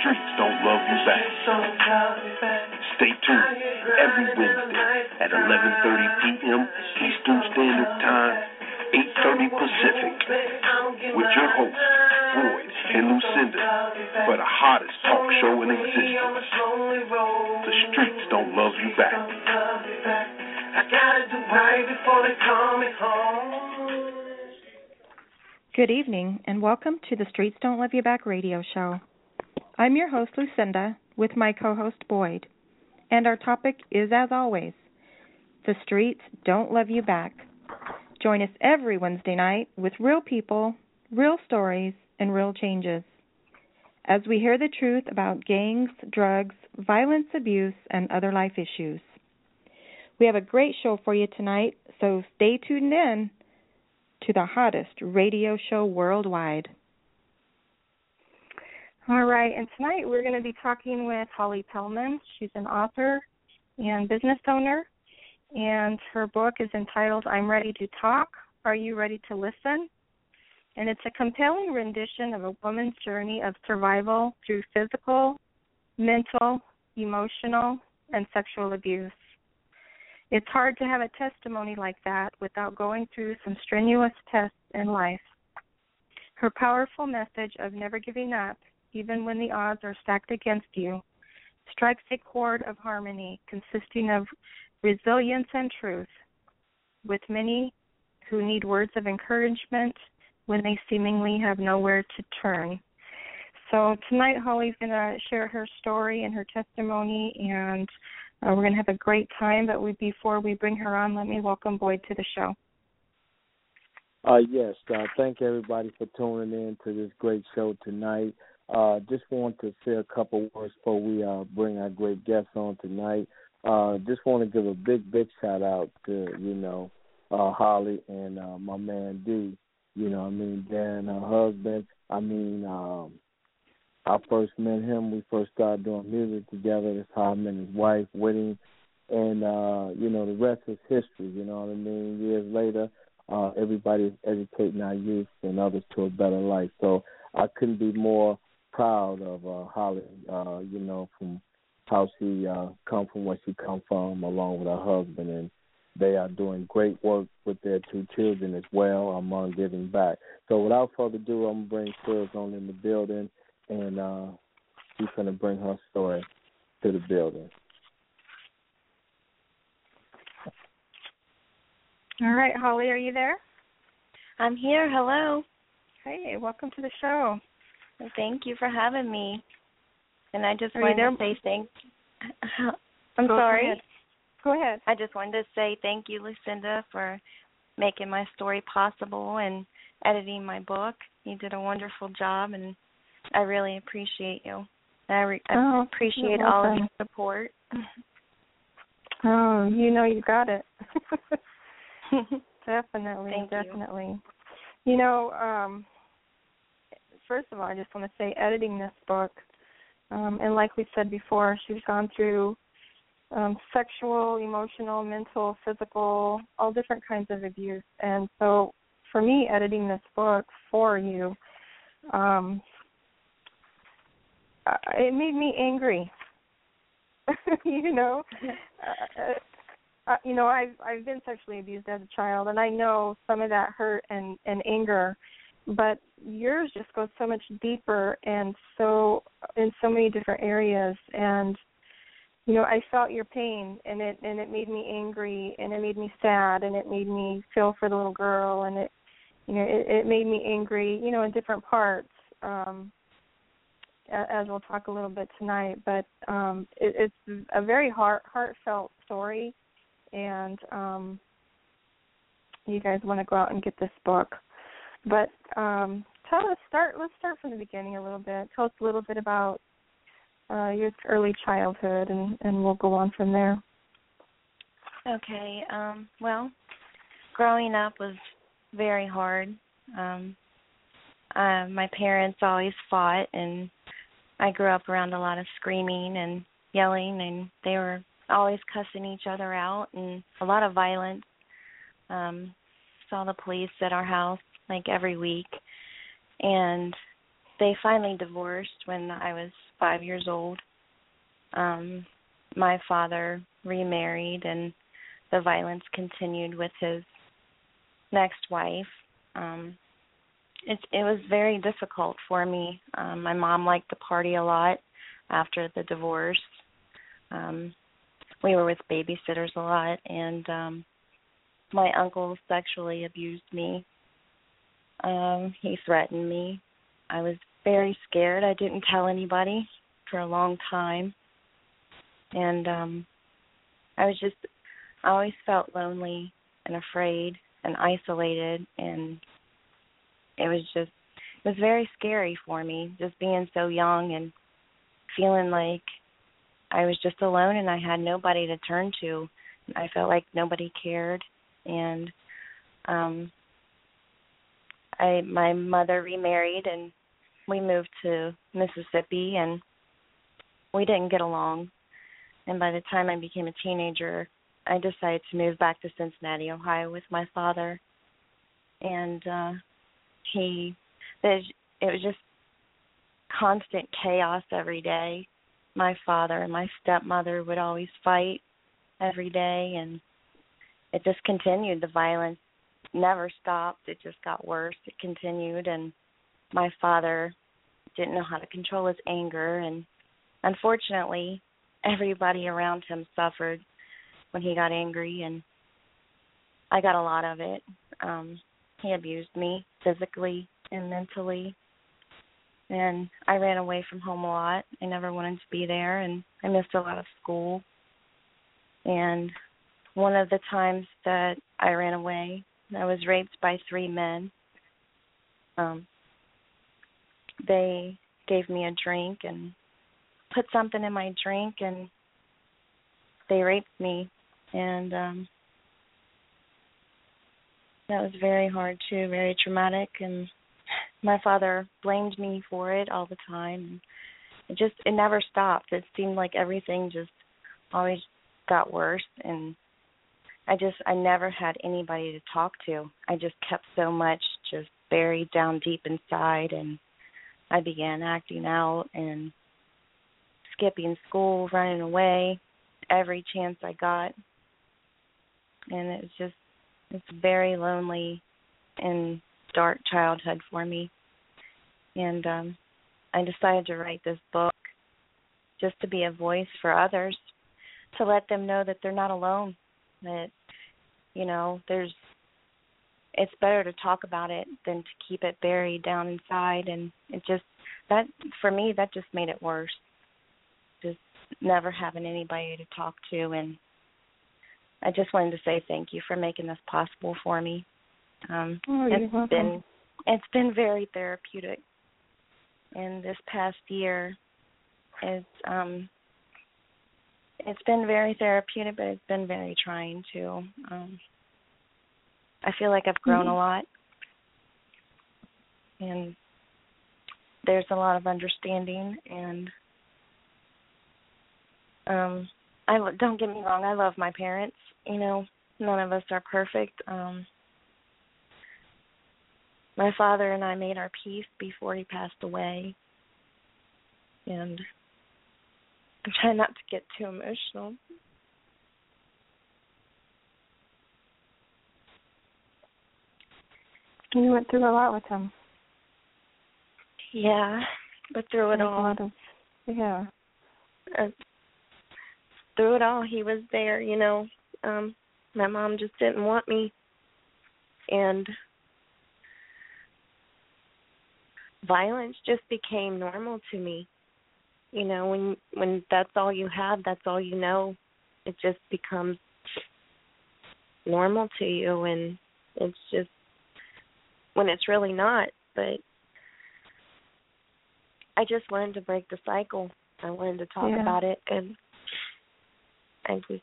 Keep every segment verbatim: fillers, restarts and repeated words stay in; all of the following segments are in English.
streets don't love you back. Stay tuned every Wednesday at eleven thirty p.m. Eastern Standard Time, eight thirty Pacific, with your hosts, Boyd and Lucinda, for the hottest talk show in existence. The streets don't love you back. I gotta do right before they call me home. Good evening, and welcome to the Streets Don't Love You Back radio show. I'm your host, Lucinda, with my co-host, Boyd. And our topic is, as always, the streets don't love you back. Join us every Wednesday night with real people, real stories, and real changes, as we hear the truth about gangs, drugs, violence, abuse, and other life issues. We have a great show for you tonight, so stay tuned in to the hottest radio show worldwide. All right, and tonight we're going to be talking with Holly Pellman. She's an author and business owner, and her book is entitled I'm Ready to Talk, Are You Ready to Listen? And it's a compelling rendition of a woman's journey of survival through physical, mental, emotional, and sexual abuse. It's hard to have a testimony like that without going through some strenuous tests in life. Her powerful message of never giving up, even when the odds are stacked against you, strikes a chord of harmony consisting of resilience and truth, with many who need words of encouragement when they seemingly have nowhere to turn. So tonight Holly's going to share her story and her testimony, and uh, we're going to have a great time. But we, before we bring her on, let me welcome Boyd to the show. Uh, yes, uh, thank everybody for tuning in to this great show tonight. Uh, just want to say a couple words before we uh, bring our great guests on tonight. Uh, just want to give a big, big shout out to, you know, uh, Holly and uh, my man D. You know, I mean, Dan, her husband. I mean, um, I first met him. We first started doing music together. That's how I met his wife, Whitney. And, uh, you know, the rest is history, you know what I mean? Years later, uh, everybody's educating our youth and others to a better life. So I couldn't be more proud of uh, Holly, uh, you know, from how she uh, come from where she come from, along with her husband, and they are doing great work with their two children as well among giving back. So without further ado, I'm going to bring Sirius on in the building, and uh, she's going to bring her story to the building. All right, Holly, are you there? I'm here. Hello. Hey, welcome to the show. Thank you for having me. And I just Are wanted you to there? say thank I'm Go sorry. ahead. Go ahead. I just wanted to say thank you, Lucinda, for making my story possible and editing my book. You did a wonderful job, and I really appreciate you. I, re- I oh, appreciate all of your support. Oh, you know you got it. Definitely, Thank definitely. You. you know, um, first of all, I just want to say editing this book, um, and like we said before, she's gone through um, sexual, emotional, mental, physical, all different kinds of abuse. And so for me, editing this book for you, um, it made me angry. you know, uh, uh, you know, I've I've been sexually abused as a child, and I know some of that hurt and, and anger, but yours just goes so much deeper and so in so many different areas. And you know, I felt your pain, and it and it made me angry, and it made me sad, and it made me feel for the little girl, and it, you know, it, it made me angry, you know, in different parts. Um, as we'll talk a little bit tonight, but um, it, it's a very heart, heartfelt story, and um, you guys want to go out and get this book. But um, tell us, start. Let's start from the beginning a little bit. Tell us a little bit about uh, your early childhood, and, and we'll go on from there. Okay. Um, well, growing up was very hard. Um, uh, my parents always fought, and I grew up around a lot of screaming and yelling, and they were always cussing each other out, and a lot of violence. Um, saw the police at our house like every week, and they finally divorced when I was five years old. Um, my father remarried, and the violence continued with his next wife. Um, it, it was very difficult for me. Um, my mom liked to party a lot after the divorce. Um, we were with babysitters a lot, and um, my uncle sexually abused me. Um, he threatened me. I was very scared. I didn't tell anybody for a long time. And um, I was just, I always felt lonely and afraid and isolated, and it was just, it was very scary for me, just being so young and feeling like I was just alone and I had nobody to turn to. I felt like nobody cared, and um, I my mother remarried, and we moved to Mississippi, and we didn't get along. And by the time I became a teenager, I decided to move back to Cincinnati, Ohio with my father. And uh, he, it was just constant chaos every day. My father and my stepmother would always fight every day, and it just continued. The violence never stopped. It just got worse. It continued, and my father didn't know how to control his anger, and unfortunately, everybody around him suffered when he got angry, and I got a lot of it. Um, he abused me physically and mentally, and I ran away from home a lot. I never wanted to be there, and I missed a lot of school. And one of the times that I ran away, I was raped by three men. Um, they gave me a drink and put something in my drink, and they raped me, and um, that was very hard too, very traumatic, and my father blamed me for it all the time. It just, it never stopped. It seemed like everything just always got worse, and I just, I never had anybody to talk to. I just kept so much just buried down deep inside, and I began acting out and skipping school, running away every chance I got. And it was just, it's very lonely and dark childhood for me. And um, I decided to write this book just to be a voice for others, to let them know that they're not alone, that, you know, there's, it's better to talk about it than to keep it buried down inside. And it just, that, for me, that just made it worse. Just never having anybody to talk to, and I just wanted to say thank you for making this possible for me. Um, oh, it's you're been welcome. it's been very therapeutic, and this past year, it's um, it's been very therapeutic, but it's been very trying too. Um, I feel like I've grown mm-hmm. a lot, and there's a lot of understanding, and Um, I don't get me wrong. I love my parents. You know, none of us are perfect. Um, my father and I made our peace before he passed away, and I'm trying not to get too emotional. You went through a lot with him. Yeah, but through it There's all, a lot of, yeah. Uh, through it all, he was there, you know. Um, my mom just didn't want me. And violence just became normal to me. You know, when when that's all you have, that's all you know, it just becomes normal to you, and it's just, when it's really not. But I just wanted to break the cycle. I wanted to talk yeah. about it, and I just,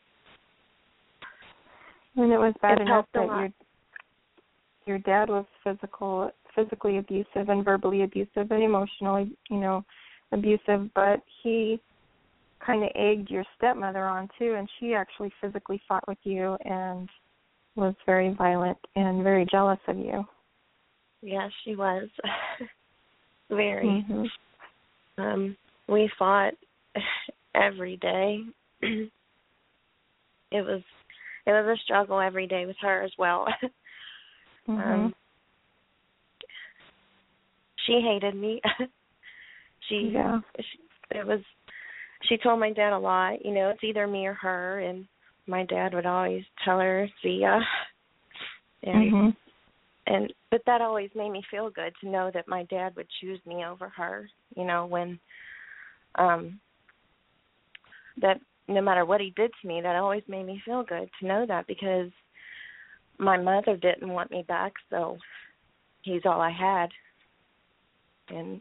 and it was bad it enough that your your dad was physical, physically abusive and verbally abusive and emotionally, you know, abusive. But he kind of egged your stepmother on too, and she actually physically fought with you and was very violent and very jealous of you. Yeah, she was. very. Mm-hmm. Um, we fought every day. it was it was a struggle every day with her as well. Mm-hmm. um, she hated me. she, yeah. she it was she told my dad a lot, you know, it's either me or her, and my dad would always tell her, see ya. And mm-hmm. and but that always made me feel good to know that my dad would choose me over her, you know, when um that no matter what he did to me, that always made me feel good to know that, because my mother didn't want me back, so he's all I had. And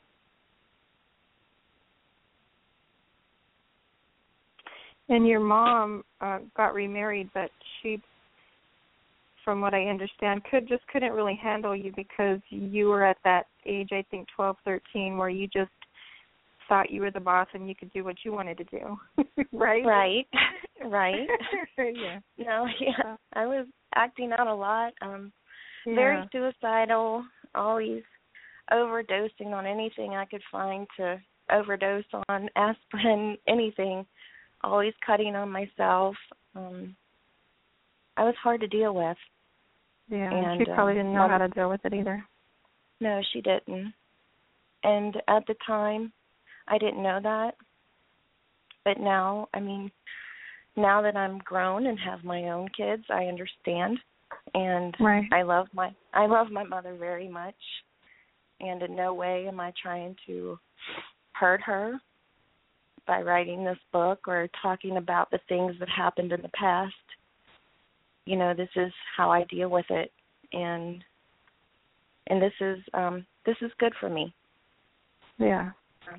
And your mom uh, got remarried, but she, from what I understand, could just couldn't really handle you because you were at that age, I think twelve, thirteen, where you just thought you were the boss and you could do what you wanted to do, right? Right, right. yeah. No, yeah, I was acting out a lot. Um, yeah. Very suicidal, always overdosing on anything I could find to overdose on, aspirin, anything. Always cutting on myself. Um, I was hard to deal with. Yeah, and she probably didn't know um, how to deal with it either. No, she didn't. And at the time, I didn't know that. But now, I mean, now that I'm grown and have my own kids, I understand. And right. I love my I love my mother very much. And in no way am I trying to hurt her by writing this book or talking about the things that happened in the past. You know, this is how I deal with it, and and this is um, this is good for me. Yeah.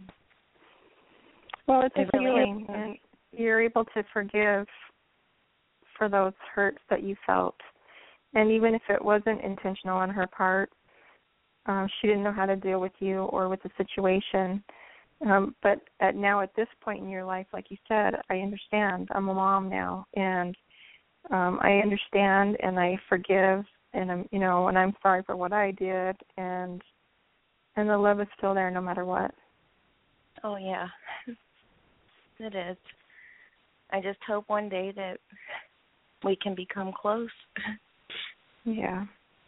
Well, it's it a really feeling, is. and you're able to forgive for those hurts that you felt, and even if it wasn't intentional on her part, um, she didn't know how to deal with you or with the situation. Um, but at now at this point in your life, like you said, I understand. I'm a mom now, and um, I understand, and I forgive, and I'm, you know, and I'm sorry for what I did, and and the love is still there no matter what. Oh yeah, it is. I just hope one day that we can become close. Yeah.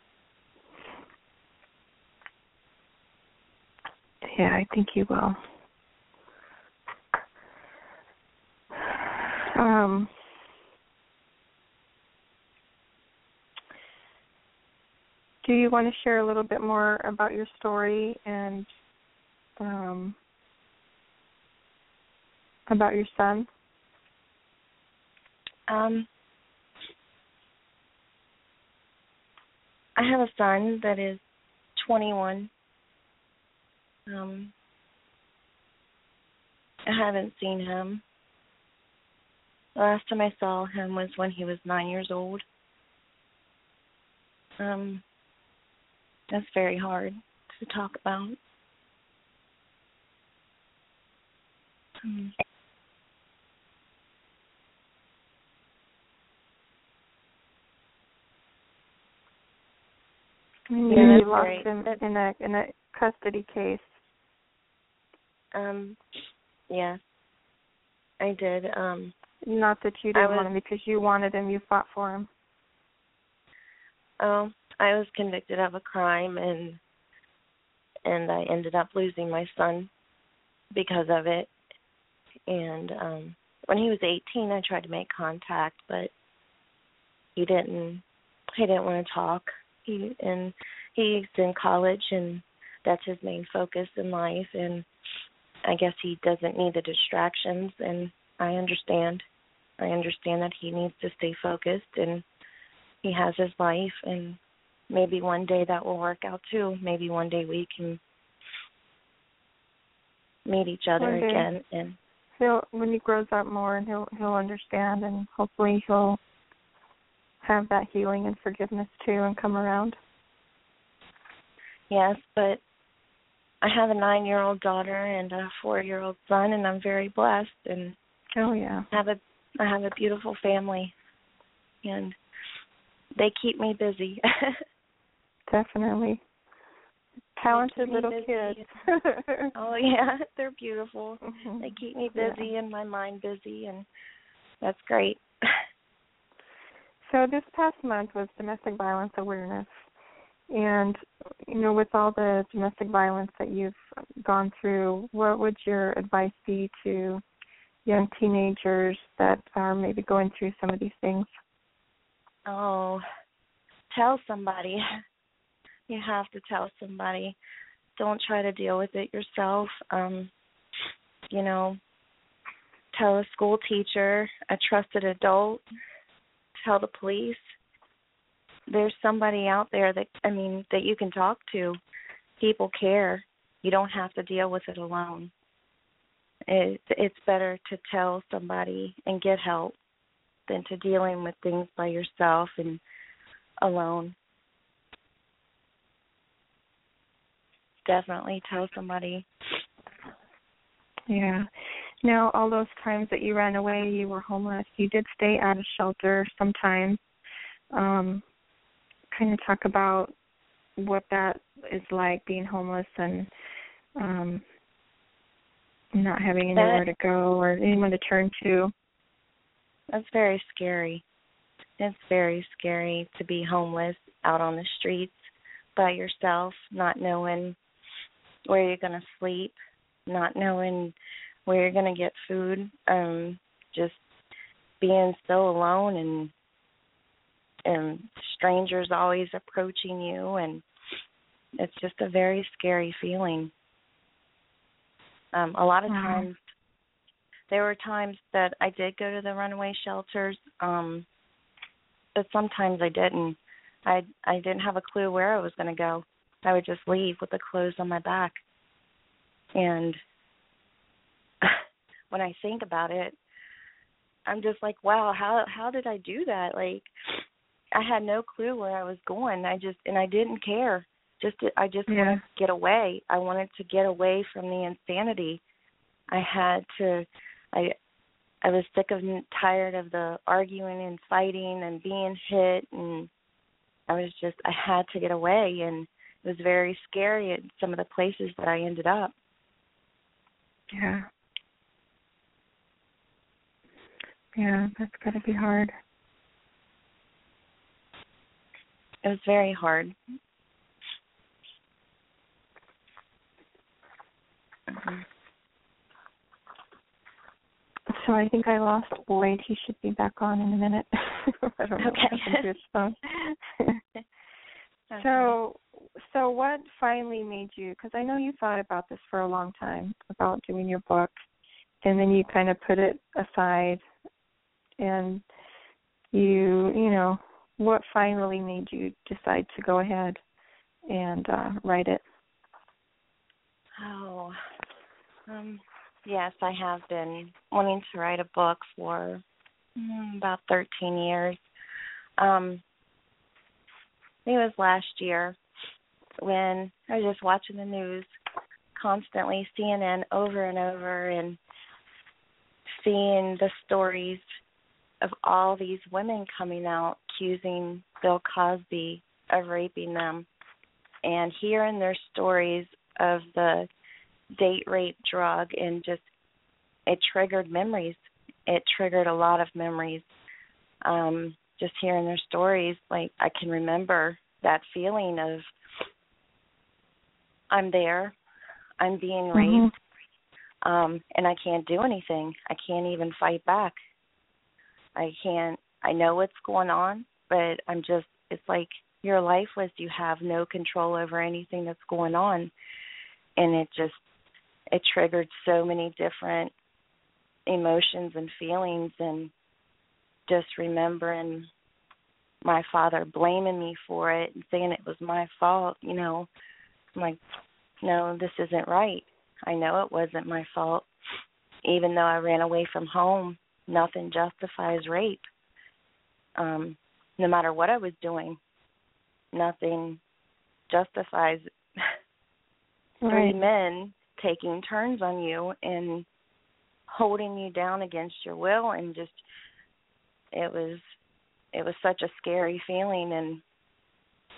Yeah, I think you will. Um, do you want to share a little bit more about your story and um, about your son? Um, I have a son that is twenty-one. Um, I haven't seen him. The last time I saw him was when he was nine years old. Um, that's very hard to talk about. Um, You Yeah, you lost right. him in a in a custody case. Um, yeah, I did. Um, Not that you didn't was, want him because you wanted him, you fought for him. Oh, I was convicted of a crime, and and I ended up losing my son because of it. And um, when he was eighteen, I tried to make contact, but he didn't. He didn't want to talk. He and he's in college, and that's his main focus in life. And I guess he doesn't need the distractions, and I understand. I understand that he needs to stay focused, and he has his life, and maybe one day that will work out too. Maybe one day we can meet each other again. And he'll, when he grows up more, and he'll he'll understand, and hopefully he'll have that healing and forgiveness too, and come around. Yes, but I have a nine-year-old daughter and a four-year-old son, and I'm very blessed. And oh yeah, I have a I have a beautiful family, and they keep me busy. Definitely. talented little busy. kids. Oh, yeah, they're beautiful. Mm-hmm. They keep me busy yeah. and my mind busy, and that's great. So this past month was Domestic Violence Awareness. And, you know, with all the domestic violence that you've gone through, what would your advice be to young teenagers that are maybe going through some of these things? Oh, tell somebody. You have to tell somebody. Don't try to deal with it yourself. Um, you know, tell a school teacher, a trusted adult, tell the police. There's somebody out there that, I mean, that you can talk to. People care. You don't have to deal with it alone. It, it's better to tell somebody and get help than to dealing with things by yourself and alone. Definitely tell somebody. Yeah. Now, all those times that you ran away, you were homeless, you did stay at a shelter sometimes. Um, kind of talk about what that is like, being homeless and um, not having anywhere that, to go or anyone to turn to. That's very scary. It's very scary to be homeless out on the streets by yourself, not knowing where you're going to sleep, not knowing where you're going to get food, um, just being so alone and and strangers always approaching you, and it's just a very scary feeling. Um, a lot of wow. times, there were times that I did go to the runaway shelters, um, but sometimes I didn't. I I didn't have a clue where I was going to go. I would just leave with the clothes on my back. And when I think about it, I'm just like, wow, how how did I do that? Like, I had no clue where I was going. I just and I didn't care. Just to, I just yeah. wanted to get away. I wanted to get away from the insanity. I had to. I I was sick of and tired of the arguing and fighting and being hit, and I was just I had to get away. And it was very scary at some of the places that I ended up. Yeah. Yeah, that's got to be hard. It was very hard. Mm-hmm. So I think I lost Boyd. He should be back on in a minute. I don't know okay. what happened to his phone. okay. So, so what finally made you? Because I know you thought about this for a long time about doing your book, and then you kind of put it aside, and you, you know, what finally made you decide to go ahead and uh, write it? Oh, um, yes, I have been wanting to write a book for mm, about thirteen years. Um, I think it was last year when I was just watching the news constantly, C N N over and over, and seeing the stories of all these women coming out accusing Bill Cosby of raping them, and hearing their stories of the date rape drug, and just it triggered memories. It triggered a lot of memories. Um, just hearing their stories, like I can remember that feeling of I'm there, I'm being raped, mm-hmm. um, and I can't do anything. I can't even fight back. I can't, I know what's going on, but I'm just, it's like you're lifeless. You have no control over anything that's going on. And it just, it triggered so many different emotions and feelings, and just remembering my father blaming me for it and saying it was my fault, you know. I'm like, no, this isn't right. I know it wasn't my fault. Even though I ran away from home, nothing justifies rape. Um, no matter what I was doing, nothing justifies right. three men taking turns on you and holding you down against your will, and just it was it was such a scary feeling. And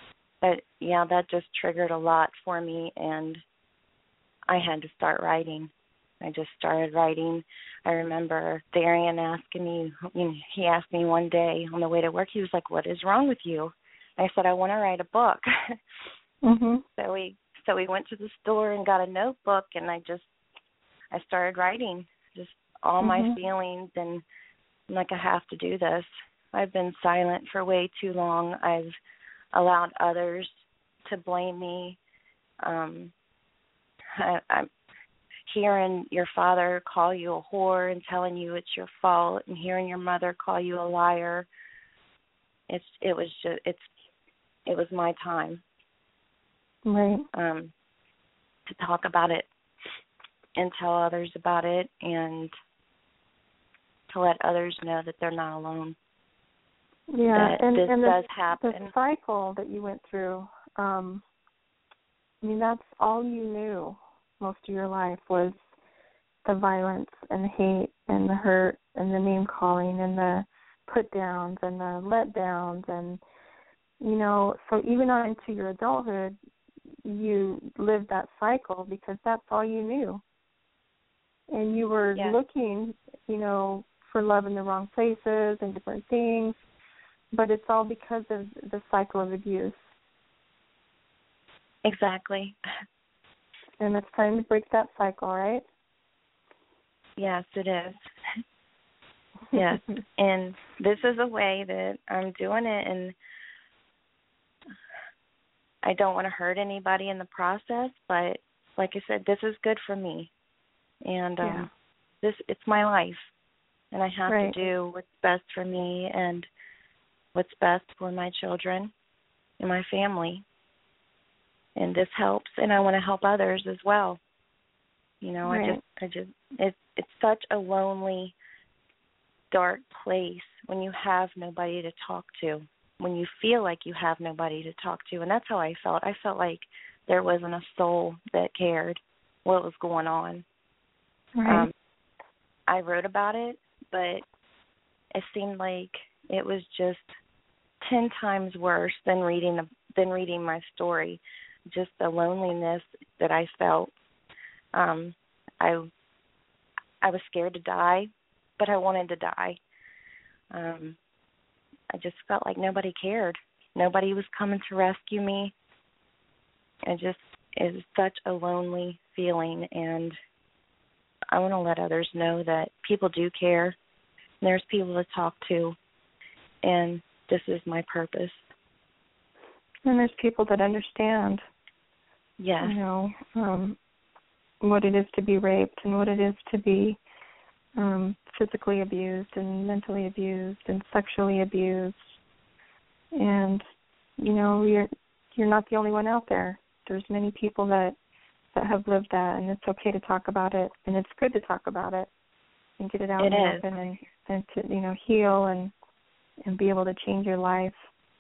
but yeah, that just triggered a lot for me, and I had to start writing. I just started writing. I remember Darian asking me, you know, he asked me one day on the way to work, he was like, "What is wrong with you?" I said, "I want to write a book." Mhm. So we so we went to the store and got a notebook, and I just I started writing just all Mhm. my feelings, and I'm like, I have to do this. I've been silent for way too long. I've allowed others to blame me. Um, I, I'm hearing your father call you a whore and telling you it's your fault, and hearing your mother call you a liar. It's it was just it's it was my time. Right. Um, to talk about it and tell others about it, and to let others know that they're not alone. Yeah, that and, this and the, does happen. the cycle that you went through, um, I mean, that's all you knew most of your life was the violence and the hate and the hurt and the name calling and the put downs and the let downs, and you know, so even on into your adulthood, you lived that cycle because that's all you knew. And you were yes. looking, you know, for love in the wrong places and different things, but it's all because of the cycle of abuse. Exactly. And it's time to break that cycle, right? Yes, it is. Yes. And this is a way that I'm doing it, and I don't want to hurt anybody in the process, but like I said, this is good for me. And um, yeah. this it's my life, and I have right. to do what's best for me and what's best for my children and my family. And this helps, and I want to help others as well. You know, right. I just, I just, it's it's such a lonely, dark place when you have nobody to talk to, when you feel like you have nobody to talk to, and that's how I felt. I felt like there wasn't a soul that cared what was going on. Right. Um, I wrote about it, but it seemed like it was just ten times worse than reading the, than reading my story. Just the loneliness that I felt. Um, I I was scared to die, but I wanted to die. Um, I just felt like nobody cared. Nobody was coming to rescue me. It just is such a lonely feeling, and I want to let others know that people do care. There's people to talk to, and this is my purpose. And there's people that understand, yes. you know, um, what it is to be raped and what it is to be um, physically abused and mentally abused and sexually abused. And, you know, you're you're not the only one out there. There's many people that, that have lived that, and it's okay to talk about it, and it's good to talk about it and get it out It in the is. open and, and to, you know, heal and, and be able to change your life.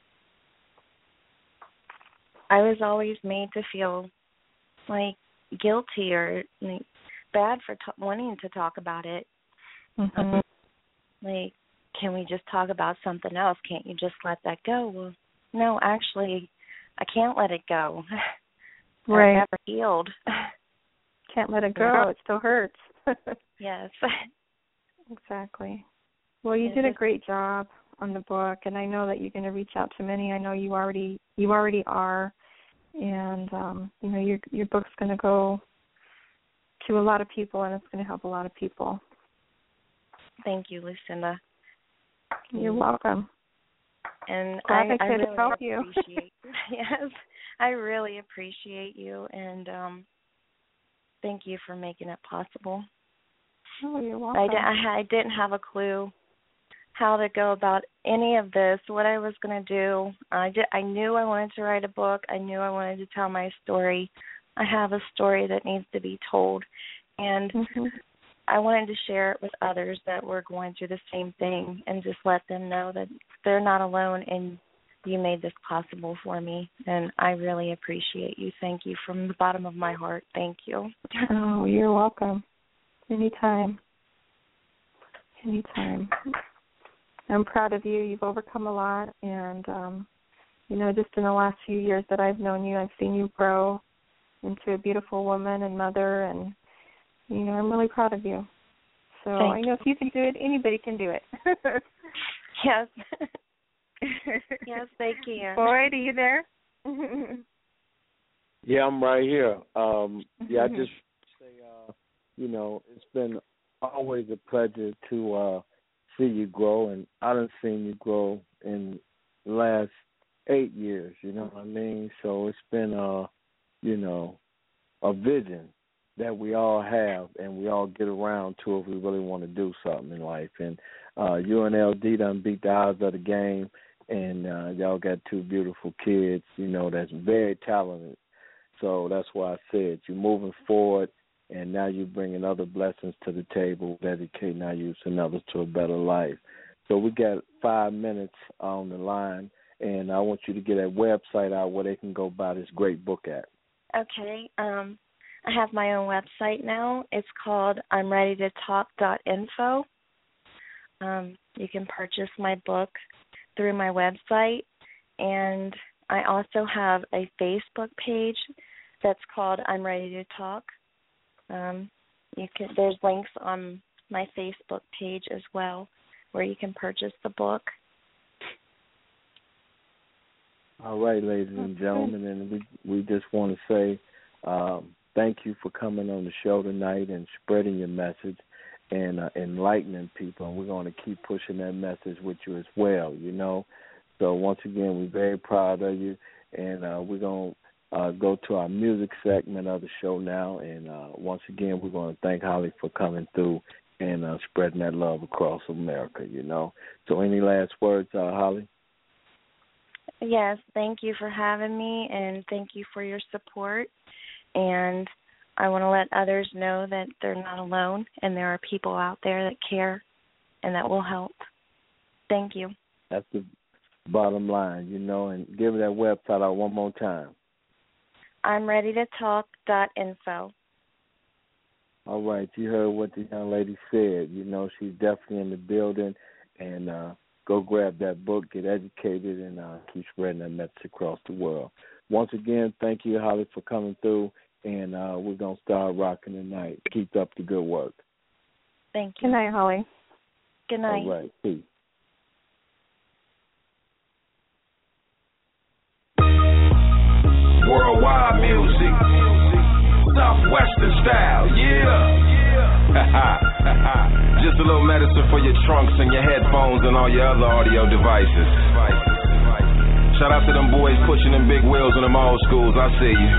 I was always made to feel like guilty or like, bad for t- wanting to talk about it. Mm-hmm. Um, like, can we just talk about something else? Can't you just let that go? Well, no, actually, I can't let it go. Right. I've never healed. Can't let it go. Yeah. It still hurts. Yes. Exactly. Well, you It's did a just, great job on the book, and I know that you're going to reach out to many. I know you already you already are, and um, you know your your book's going to go to a lot of people, and it's going to help a lot of people. thank you, Lucinda. You're welcome. And Glad I, I I could really help you. appreciate yes, I really appreciate you, and um, thank you for making it possible. Oh, you're welcome. I, di- I, I didn't have a clue how to go about any of this, what I was going to do. I, did, I knew I wanted to write a book. I knew I wanted to tell my story. I have a story that needs to be told, and mm-hmm. I wanted to share it with others that were going through the same thing and just let them know that they're not alone, and you made this possible for me, and I really appreciate you. Thank you from the bottom of my heart. Thank you. Oh, you're welcome. Anytime. Anytime. I'm proud of you. You've overcome a lot, and um, you know, just in the last few years that I've known you, I've seen you grow into a beautiful woman and mother, and, you know, I'm really proud of you. So Thank I know if you can do it, anybody can do it. Yes. Yes, thank you. Boyd, are you there? Yeah, I'm right here. Um, yeah, I just say, uh, you know, it's been always a pleasure to uh, see you grow, and I done seen you grow in the last eight years, you know what I mean? So it's been, uh, you know, a vision that we all have and we all get around to if we really want to do something in life. And uh, U N L V done beat the odds of the game, and uh, y'all got two beautiful kids, you know, that's very talented. So that's why I said you're moving forward, and now you're bringing other blessings to the table, dedicating our youth and others to a better life. So we got five minutes on the line, and I want you to get that website out where they can go buy this great book at. Okay. Um, I have my own website now. It's called I'm ready to talk dot info. Um, you can purchase my book through my website, and I also have a Facebook page that's called I'm Ready to Talk. Um, you can there's links on my Facebook page as well where you can purchase the book. All right, ladies and gentlemen, and we we just want to say um, thank you for coming on the show tonight and spreading your message and uh, enlightening people. And we're going to keep pushing that message with you as well, you know. So once again, we're very proud of you, and uh, we're going to uh, go to our music segment of the show now. And uh, once again, we're going to thank Holly for coming through and uh, spreading that love across America, you know. So any last words, uh, Holly? Yes, thank you for having me, and thank you for your support. And I want to let others know that they're not alone, and there are people out there that care and that will help. Thank you. That's the bottom line, you know, and give that website out one more time. I'm ready to talk dot info. All right, you heard what the young lady said. You know, she's definitely in the building, and uh, go grab that book, get educated, and uh, keep spreading that message across the world. Once again, thank you, Holly, for coming through, and uh, we're going to start rocking tonight. Keep up the good work. Thank you. Good night, Holly. Good night. All right, peace. Worldwide music, Southwestern style, yeah. Just a little medicine for your trunks and your headphones and all your other audio devices. Shout out to them boys pushing them big wheels in them old schools. I see you.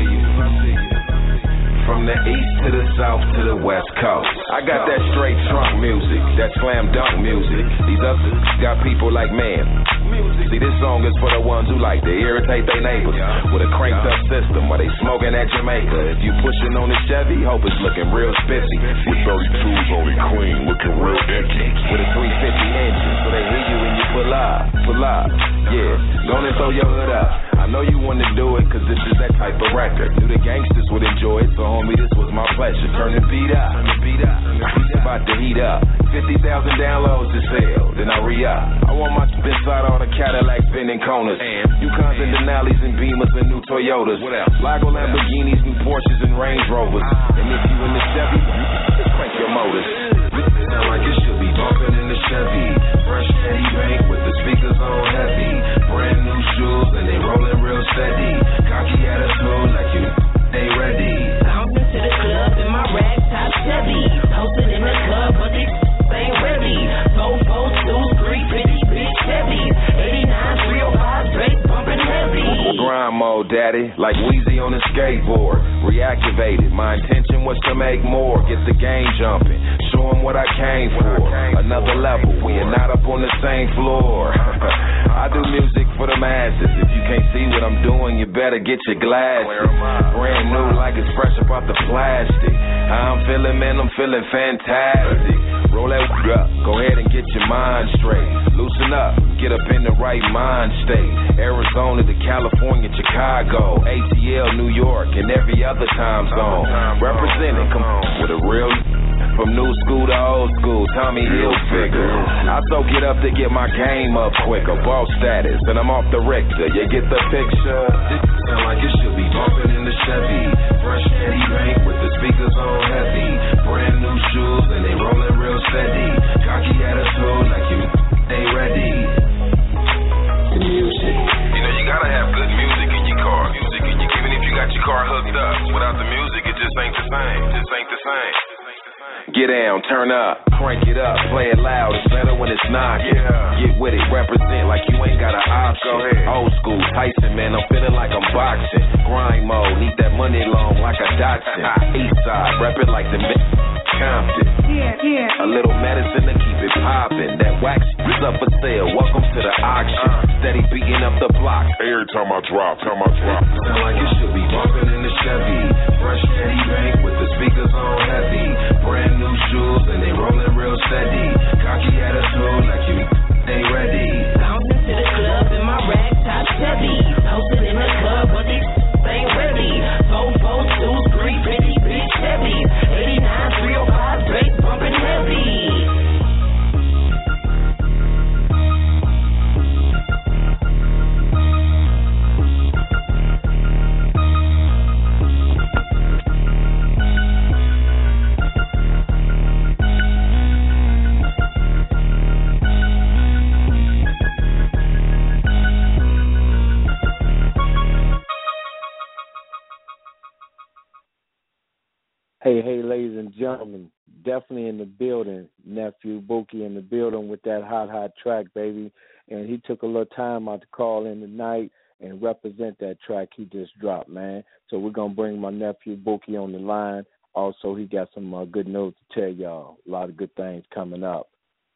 From the east to the south to the west coast, I got that straight trunk music, that slam dunk music. These others got people like, man, see, this song is for the ones who like to irritate their neighbors with a cranked up system while they smoking at Jamaica. If you pushing on the Chevy, hope it's looking real spiffy. With thirty-twos on the cream, looking real icky. With a three fifty engine, so they hear you when you pull up, pull up. Yeah, go on and throw your hood up. I know you want to do it, cause this is that type of record. Knew the gangsters would enjoy it, so homie, this was my pleasure. Turn the beat up, turn the beat up. It's about to heat up. fifty thousand downloads to sell, then I re-up. I want my inside all the Cadillacs, bending corners. Yukons and Denali's and Beamers and new Toyotas. What else? Lago Lamborghinis, new Porsches and Range Rovers. And if you in the Chevy, just crank your motors. It sound like it should be bumping in the Chevy. Fresh Eddie Bank with the speakers on heavy. Brand new shoes and they rolling real steady. Cocky attitude like you ain't ready. Bouncing to the club in my rag top Chevy. Posted in the club, but they ain't ready. Four, four, two, three, fifty, big Chevys. eighty-nine, three oh five, bass bumping heavy. Grind mode, daddy, like Weezy on a skateboard. Reactivated, my intention was to make more. Get the game jumping, show them what I came for. Another level, we are not up on the same floor. I do music for the masses. If you can't see what I'm doing, you better get your glasses. Brand new like it's fresh up out the plastic. How I'm feeling, man, I'm feeling fantastic. Roll that up, go ahead and get your mind straight. Loosen up, get up in the right mind state. Arizona to California, Chicago, A T L, New York, and every other time zone. Representing, come on, with a real From new school to old school, Tommy Hilfiger. I soak it up to get my game up quicker. Boss status, and I'm off the Richter. You get the picture? This sound like it should be bumping in the Chevy. Fresh Eddie Bank with the speakers on heavy. Brand new shoes and they rolling real steady. Cocky attitude like you ain't ready. The music. You know you gotta have good music in your car. Music in your, even if you got your car hooked up. Without the music, it just ain't the same. Just ain't the same. Get down, turn up, crank it up, play it loud. It's better when it's knocking. Yeah. Get with it, represent like you ain't got an option. Go ahead. Old school Tyson, man, I'm feeling like I'm boxing. Grind mode, need that money long like a Datsun. East side, rep it like the Compton. Yeah, yeah. A little medicine to keep it popping. That wax is up for sale. Welcome to the auction. Steady beating up the block. Every time I drop, time I drop. Sound like it should be bumping in the Chevy. Fresh Eddie Bank with the speakers on heavy. Brand new shoes and they rolling real steady. Cocky attitude like you ain't ready. Bouncing to the club in my rag top Chevy. Posted in the club but these ain't ready. Four four two three fifty big Chevy. eighty-nine three oh five straight bumping heavy. Hey, hey, ladies and gentlemen, definitely in the building. Nephew Bookie in the building with that hot, hot track, baby. And he took a little time out to call in tonight and represent that track he just dropped, man. So we're going to bring my nephew Bookie on the line. Also, he got some uh, good news to tell y'all. A lot of good things coming up.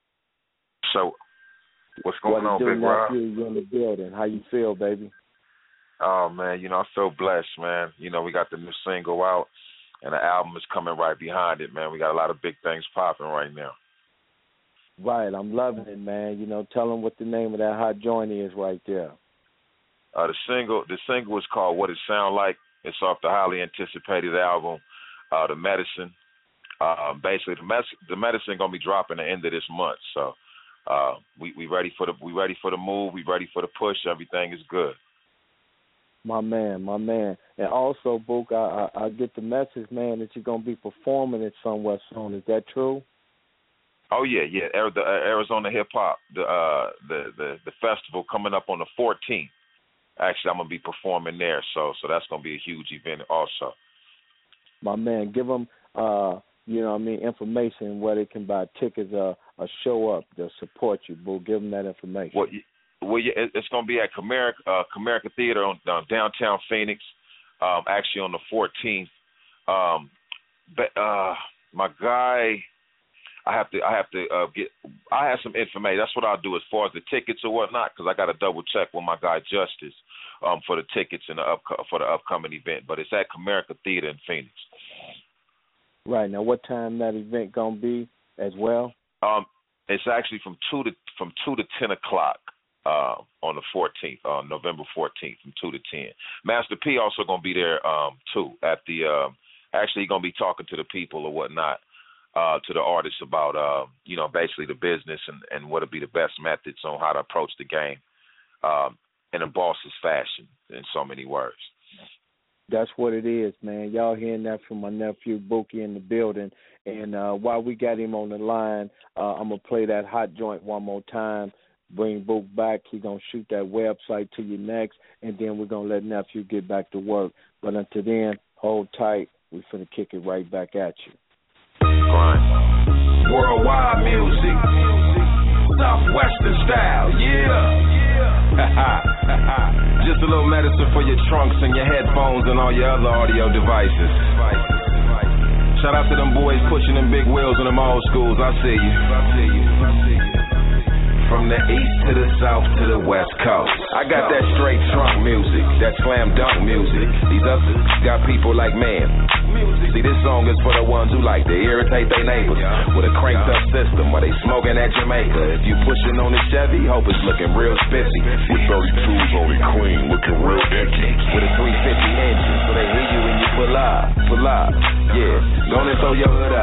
So, what's going what on, do, Big Rob? You in the building. How you feel, baby? Oh, man, you know, I feel blessed, man. You know, we got the new single out. And the album is coming right behind it, man. We got a lot of big things popping right now. Right, I'm loving it, man. You know, tell them what the name of that hot joint is right there. Uh, the single, the single is called "What It Sound Like." It's off the highly anticipated album, uh, "The Medicine." Uh, basically, the, mes- the medicine gonna be dropping the end of this month. So uh, we we ready for the we ready for the move. We ready for the push. Everything is good. My man, my man. And also, Book, I, I, I get the message, man, that you're going to be performing it somewhere soon. Is that true? Oh, yeah, yeah. The Arizona Hip Hop, the, uh, the the the festival coming up on the fourteenth. Actually, I'm going to be performing there, so so that's going to be a huge event also. My man, give them, uh, you know what I mean, information where they can buy tickets uh, or show up to support you, Book. Give them that information. Well, Well, yeah, it's going to be at Comerica, uh, Comerica Theater on uh, downtown Phoenix, um, actually on the fourteenth. Um, but uh, my guy, I have to, I have to uh, get. I have some information. That's what I'll do as far as the tickets or whatnot, because I got to double check with my guy Justice um, for the tickets in the up, for the upcoming event. But it's at Comerica Theater in Phoenix. Right now, what time that event going to be as well? Um, it's actually from two to from two to ten o'clock. Uh, on the fourteenth, uh, November fourteenth, from two to ten. Master P also going to be there, um, too, at the, uh, actually going to be talking to the people or whatnot, uh, to the artists about, uh, you know, basically the business and, and what would be the best methods on how to approach the game um, in a boss's fashion, in so many words. That's what it is, man. Y'all hearing that from my nephew Bookie in the building. And uh, while we got him on the line, uh, I'm going to play that hot joint one more time. Bring Book back. He's going to shoot that website to you next, and then we're going to let Nephew get back to work. But until then, hold tight. We're finna kick it right back at you. Grind. Worldwide music. Southwestern style, yeah. Just a little medicine for your trunks and your headphones and all your other audio devices. Shout out to them boys pushing them big wheels in them old schools. I see you. I see you. I see you. From the east to the south to the west coast, I got that straight trunk music, that slam dunk music. These others got people like, man, see, this song is for the ones who like to irritate their neighbors with a cranked up system while they smoking at Jamaica. If you pushing on the Chevy, hope it's looking real spiffy. With thirty-twos on the queen, looking real icky. With a three fifty engine, so they hear you when you pull up, pull up. Yeah, go on and throw your hood up. I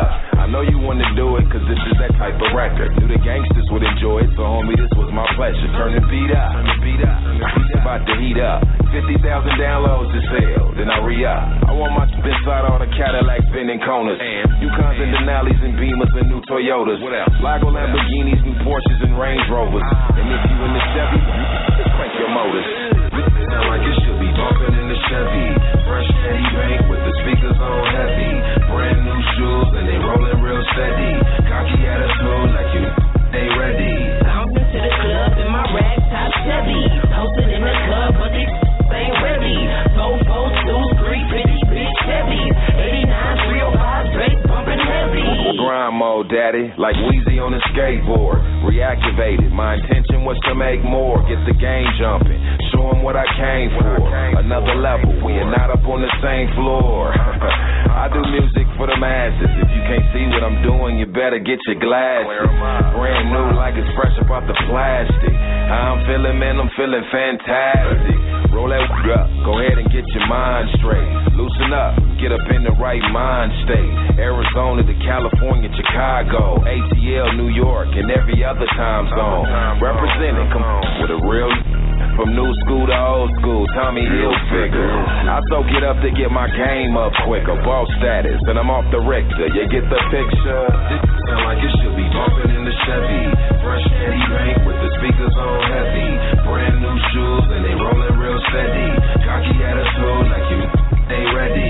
I know you wanna do it, cause this is that type of record. Knew the gangsters would enjoy it, so homie, this was my pleasure. Turn the beat up, turn the beat up, turn the beat up. About to heat up. fifty thousand downloads to sell, then I re-up. I want my inside all the Cadillacs, bending corners. Yukons and Denali's and Beamers and new Toyotas. What else? Lago Lamborghinis, new Porsches and Range Rovers. And if you in the Chevy, just crank your motors. Sound like it should be bumping in the Chevy. Fresh Eddie Bank with the speakers on heavy. Brand new shoes and they rolling real steady. Cocky attitude like you ain't ready. Bouncing to the club in my rag top Chevy. Posted in the club, but they ain't ready. Four, four, two, three, fifty, big Chevys. eighty-nine, three oh five, straight bumping heavy. Grind mode, daddy, like Weezy on a skateboard. Reactivated, my intention was to make more. Get the game jumping, show them what I came for. Another level, we are not up on the same floor. I do music for the masses. If you can't see what I'm doing, you better get your glasses. Brand new like it's fresh up out the plastic. How I'm feeling, man, I'm feeling fantastic. Roll that up, go ahead and get your mind straight. Loosen up, get up in the right mind state. Arizona to California, Chicago, A T L, New York, and every other time zone. Representing, come on, with a real from new school to old school, Tommy Hilfiger. I so get up to get my game up quicker, boss status, and I'm off the Richter. You get the picture? This sound like it should be bumping in the Chevy. Fresh Eddie Bank with the speakers on heavy. Brand new shoes and they rolling real steady. Cocky attitude like you ain't ready.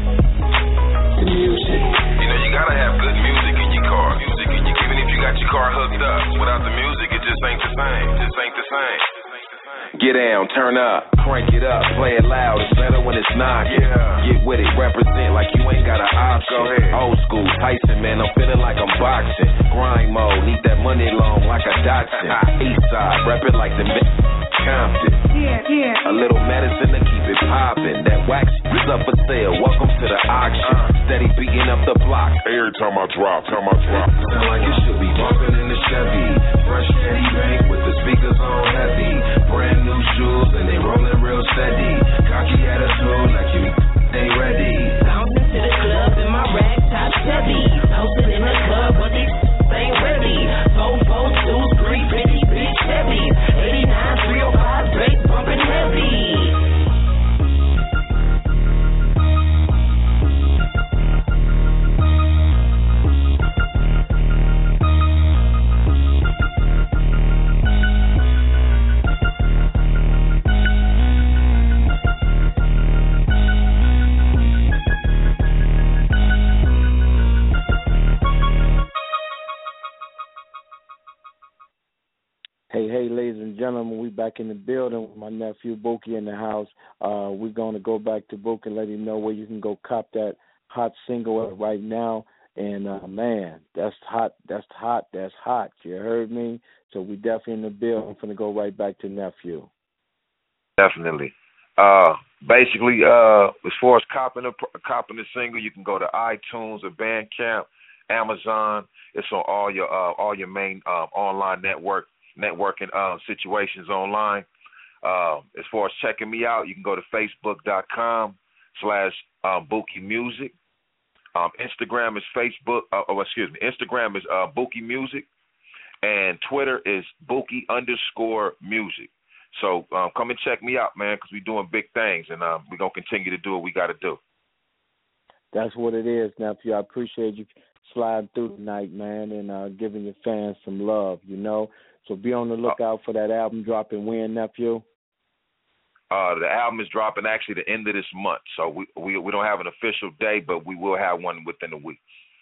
The music. You know, you gotta have good music in your car. Music in your, even if you got your car hooked up. Without the music, it just ain't the same. Just ain't the same. Get down, turn up, crank it up, play it loud. It's better when it's knocking. Yeah. Get with it, represent like you ain't got an option. Go ahead. Old school Tyson, man, I'm feeling like I'm boxing. Grind mode, need that money long like a Datsun. East side, rep it like the Compton. Yeah, yeah. A little medicine to keep it popping. That wax is up for sale. Welcome to the auction. Steady beating up the block. Every time I drop, time I drop. Sound like it should be bumping in the Chevy. Fresh Eddie Bank with the speakers on heavy. Brand new shoes and they rolling real steady. Cocky attitude like you ain't ready. Bouncing to the club in my rag top Chevy. Posted in the club, but they ain't ready. Four, four, two, three, fifty, big Chevys. eighty-nine, three oh five, straight bumping heavy. Hey, hey, ladies and gentlemen, we back in the building with my nephew Bookie in the house. Uh, we're going to go back to Bookie and let him know where you can go cop that hot single right now. And, uh, man, that's hot, that's hot, that's hot. You heard me? So we definitely in the building. I'm going to go right back to nephew. Definitely. Uh, basically, uh, as far as copping a, copping the single, you can go to iTunes or Bandcamp, Amazon. It's on all your uh, all your main uh, online network. networking uh, situations online. Uh, as far as checking me out, you can go to facebook.com slash um, Bookie Music. Um, Instagram is Facebook, uh, oh, excuse me, Instagram is uh, Bookie Music, and Twitter is Bookie underscore Music. So um, come and check me out, man, because we're doing big things, and uh, we're going to continue to do what we got to do. That's what it is, nephew. I appreciate you sliding through tonight, man, and uh, giving your fans some love, you know. So be on the lookout for that album dropping when, nephew? Uh, the album is dropping actually the end of this month. So we, we we don't have an official date, but we will have one within a week.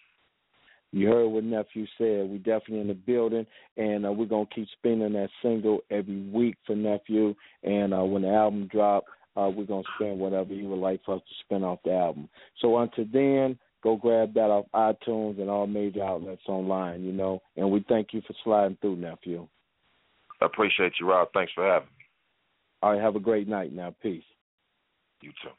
You heard what nephew said. We definitely in the building, and uh, we're going to keep spinning that single every week for nephew. And uh, when the album drop, uh, we're going to spin whatever he would like for us to spin off the album. So until then, go grab that off iTunes and all major outlets online, you know. And we thank you for sliding through, nephew. I appreciate you, Rob. Thanks for having me. All right, have a great night now. Peace. You too.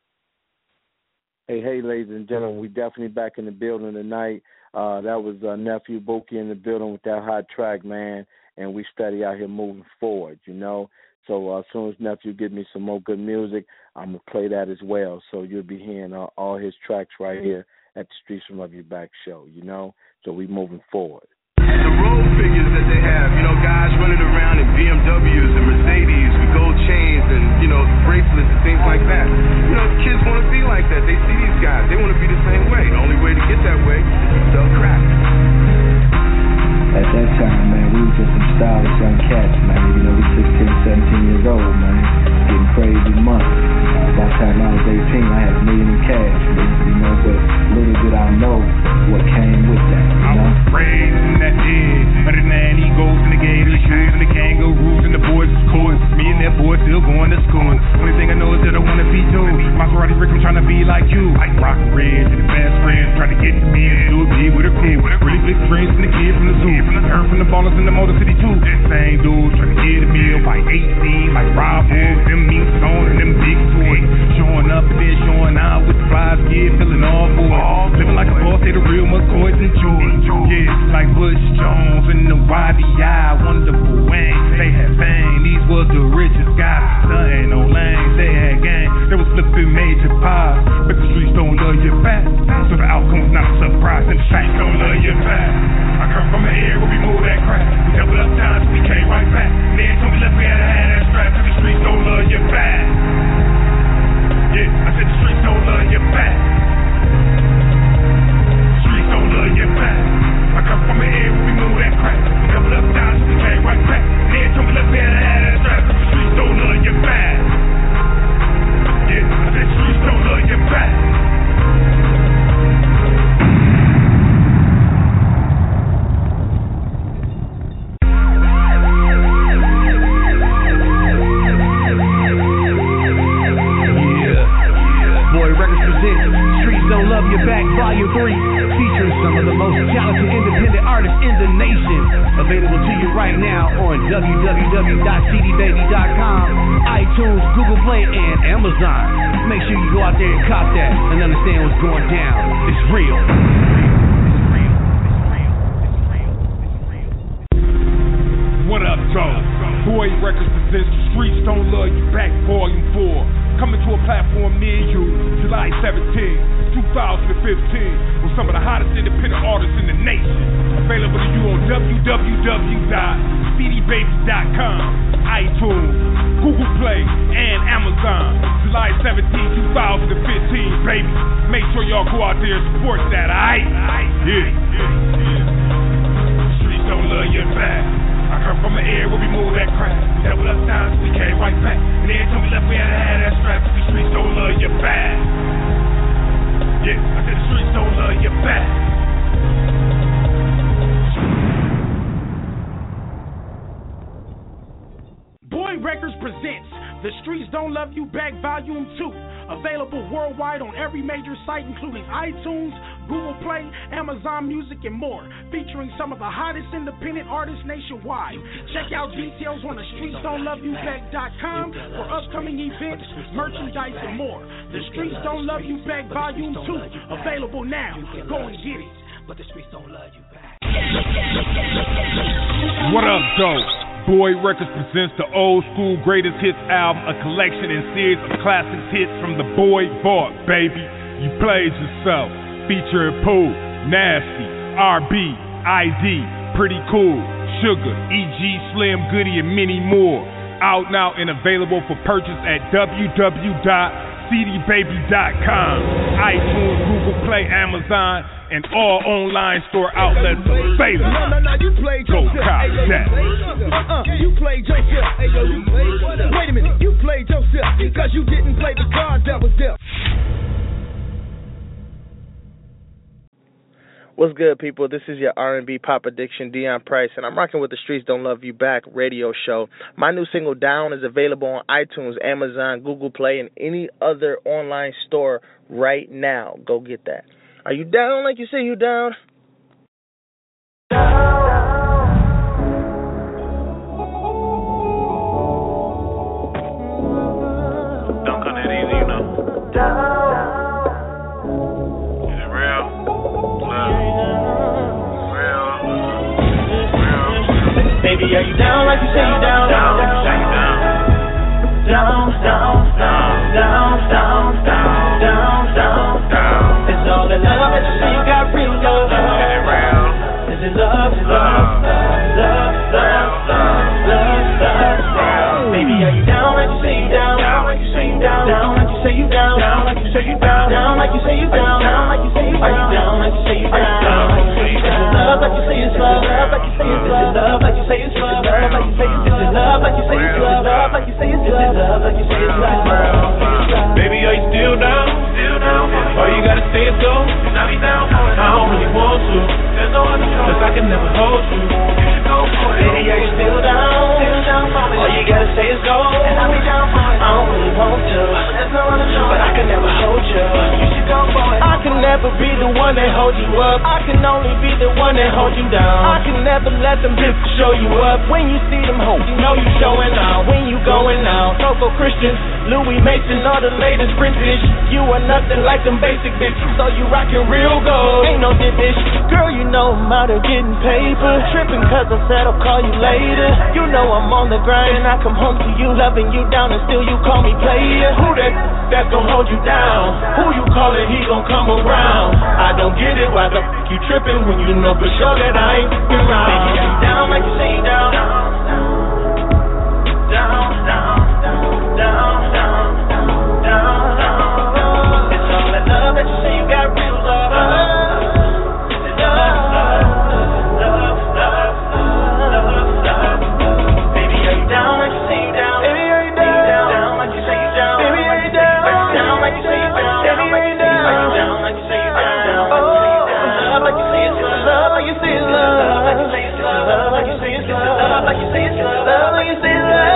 Hey, hey, ladies and gentlemen, we definitely back in the building tonight. Uh, that was uh, Nephew Bookie in the building with that hot track, man, and we steady out here moving forward, you know. So uh, as soon as Nephew give me some more good music, I'm going to play that as well. So you'll be hearing uh, all his tracks right here at the Streets Don't Love You Back show, you know? So we moving forward. And the road figures that they have, you know, guys running around in B M Ws and Mercedes with gold chains and, you know, bracelets and things like that. You know, kids want to be like that. They see these guys. They want to be the same way. The only way to get that way is to sell crack. At that time, man, we were just some stylish young cats, man. You know, we sixteen, seventeen years old, man. Getting crazy money. By the time I was eighteen, I had a million in cash, you know, but little did I know what came with that, you know? I was raised in that egg, better than that, egos in the gator shoes and the kangaroos and the boys is cool. Me and that boy still going to school. Only thing I know is that I want to be too. Maserati Rick, I'm trying to be like you. Like Rock Red and the best friends, trying to get to me and do a big with a crew. Really big dreams from the kid from the zoo. From the earth, from the ballers in the Motor City too. Same dudes trying to get a meal by eighteen, like Rob Wood, them mean stone and them big toys. Showing up and then showing out with the flies, yeah, feeling all boys. Living like a boss, they the real McCoys and George. Yeah, like Bush Jones and the Y D I, wonderful Wayne. They had fame, these was the richest guys. Nothing no lanes, they had gang. They was flipping major pies, but the streets don't love you back. So the outcome's not a surprise, and the streets don't love you back. I come from the air where we move that crap. We doubled up times, we came right back. Then told me left, we had to have that strap. Cause the streets don't love you back. Yeah, I said the streets don't love you back. The streets don't love you back. I come from the air where we move that crap. We doubled up times, we came right back. Then told me left, we had to have that strap. Cause the streets don't love you back. Yeah, I said the streets don't love you back. Don't Love You Back, Volume three, features some of the most talented independent artists in the nation. Available to you right now on w w w dot c d baby dot com, iTunes, Google Play, and Amazon. Make sure you go out there and cop that and understand what's going down. It's real. What up, Joe? Boy Records presents The Streets Don't Love You Back, Volume four. Coming to a platform near you, July seventeenth, twenty fifteen, with some of the hottest independent artists in the nation. Available to you on w w w dot c d baby dot com, iTunes, Google Play, and Amazon. July seventeenth, twenty fifteen, baby. Make sure y'all go out there and support that, alright? Yeah, yeah, yeah. The streets don't love you back. I come from the air where we move that crap. Double up times, we came right back. And then told me left, we had to have that strap. The streets don't love you back. Yeah, I said the streets don't love you back. Boy Records presents The Streets Don't Love You Back, Volume two. Available worldwide on every major site, including iTunes, Google Play, Amazon Music, and more. Featuring some of the hottest independent artists nationwide. Check out details on the streets don't love you back dot com for upcoming events, merchandise, and more. The Streets Don't Love You Back, Volume two. Available now. Go and get it. But the streets don't love you back. What up, Joe? Boy Records presents the Old School Greatest Hits album, a collection and series of classic hits from the Boy Vault, baby. You played yourself. Featuring Pooh, Nasty, R B, I D, Pretty Cool, Sugar, E G, Slim Goody, and many more. Out now and available for purchase at w w w dot c d baby dot com, iTunes, Google Play, Amazon, and all online store outlets available. No, no, no, you played Go yourself. cop Hey, yo, that. Uh-uh, you played yourself. Hey, yo, you played yourself. Wait a minute, you played yourself because you didn't play the cards that was dealt. What's good, people? This is your R and B pop addiction, Dion Price, and I'm rocking with the Streets Don't Love You Back radio show. My new single, Down, is available on iTunes, Amazon, Google Play, and any other online store right now. Go get that. Are you down like you say you down? Don't come that easy, you know. Is it real? Love. Real. Real. Baby, are you down like you say you down? Down, like you say you down. Down, down, down, down, down, down, down, down, down. It's all the love love that you say you got real love? Is it love, love, love, love, love, love, love? Baby, are you down like you say you down? Down like you say you down. Down like you say you down. Down like you say you down. Down like you say you down. Down like you say you down. Are you down like you say you down? Is it love like you say it's love? Love like you say it's love. Is it love like you say it's love? Love like you say it's love. Is it love like you say it's love? Love like you say it's love. Is it love like you say it's love? Baby, are you still down? Still down? All you gotta say is go. I don't really want to, cause I can never hold you. Baby, are you still down? All you gotta say is go. I don't really want to, but I can never hold you. I can never be the one that holds you up. I can only be the one that holds you down. I can never let them bitches show you up. When you see them hoes, you know you showing out. When you going out, Coco Christian, Louis Mason, all the latest British. You are nothing like them basic bitches, so you rockin' real gold. Ain't no dip bitch. Girl, you know I'm out here getting paper. Trippin' cause I said I'll call you later. You know I'm on the grind and I come home to you, loving you down and still you call me player. Who that that's gon' hold you down? Who you callin', he gon' come around. I don't get it, why the f*** you trippin' when you know for sure that I ain't f***ing around. Baby, are you down like you say you down? Down, down, down, down, down, down, down. It's all that love that you say you got real love. Is it love, love, love, love, love, love? Baby, are you down like you say you down? Baby, are you down? Down like you say you down? Baby, are you down? Down like you say you down? Baby, are you down? Are you down like you say you down? Love like you say it's love. Love like you say it's love. Love like you say it's love. Love like you say it's love. Love like you say it's love. Love like you say it's love.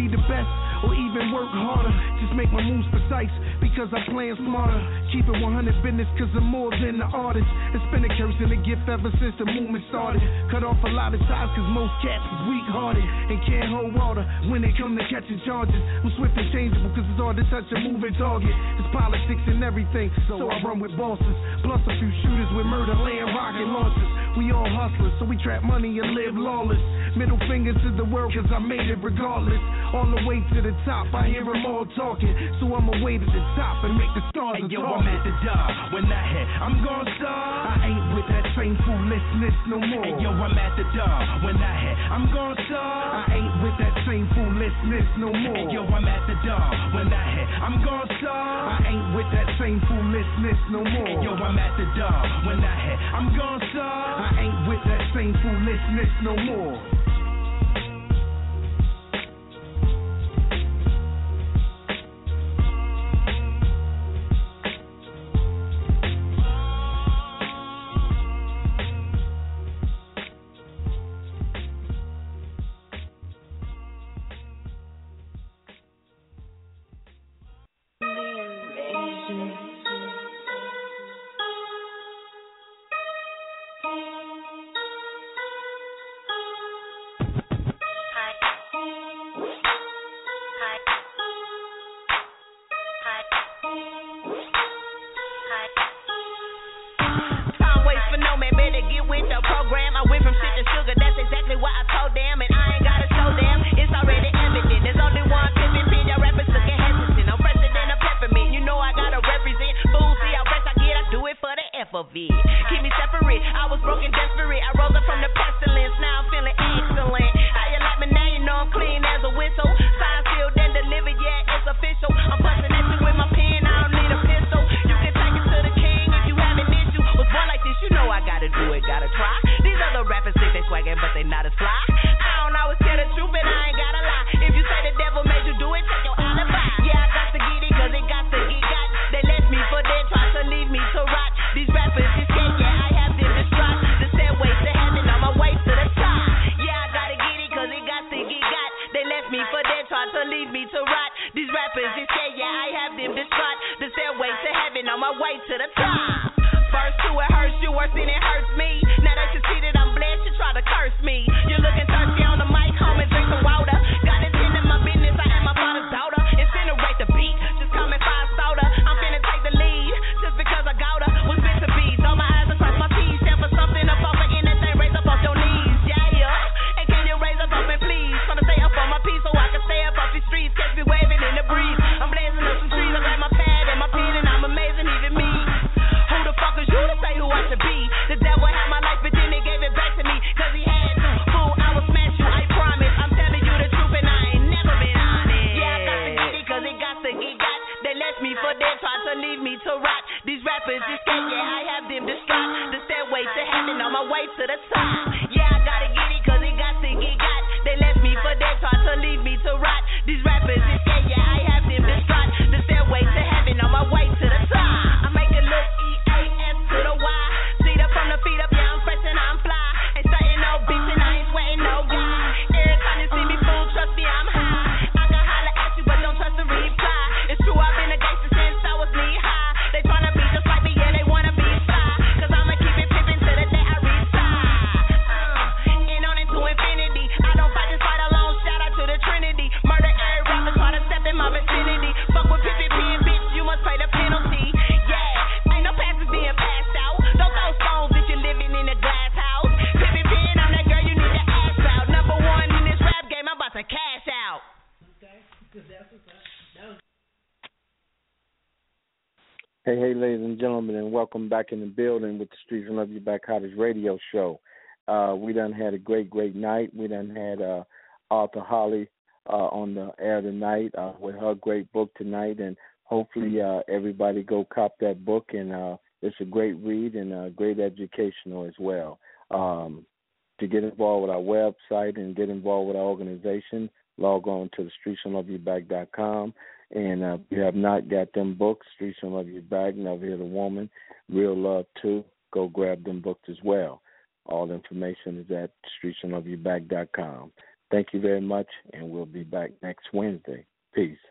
Because I'm playing smarter, keep it one hundred business cause I'm more than an artist. It's been a curse and a gift ever since the movement started. Cut off a lot of ties cause most cats is weak-hearted and can't hold water when they come to catching charges. I'm swift and changeable cause it's hard to touch a moving target. It's politics and everything, so I run with bosses. Plus a few shooters with murder, land, rocket launchers. We all hustlers, so we trap money and live lawless. Middle finger to the world cause I made it regardless. All the way to the top, I hear them all talking, so I'ma way to the top and make the stars. Hey yo, I'm at the top when I hit, I'm gon' start. I ain't with that same foolishness no more. Hey yo, I'm at the top when I hit, I'm gon' start. I ain't with that same foolishness no more. Hey yo, I'm at the top when I hit, I'm gon' start. I ain't with that same foolishness no more. Hey yo, I'm at the top when I hit, I'm gon' start. I ain't with that same foolishness no more. Hey, hey, ladies and gentlemen, and welcome back in the building with the Streets and Love You Back Cottage radio show. Uh, we done had a great, great night. We done had uh, Arthur Holly uh, on the air tonight uh, with her great book tonight, and hopefully uh, everybody go cop that book, and uh, it's a great read and uh, great educational as well. Um, to get involved with our website and get involved with our organization, log on to the streets and love you back dot com. And uh, if you have not got them books, Streets and Love You Back, Never Hit a Woman, Real Love two, go grab them books as well. All the information is at streets and love you back dot com. Thank you very much, and we'll be back next Wednesday. Peace.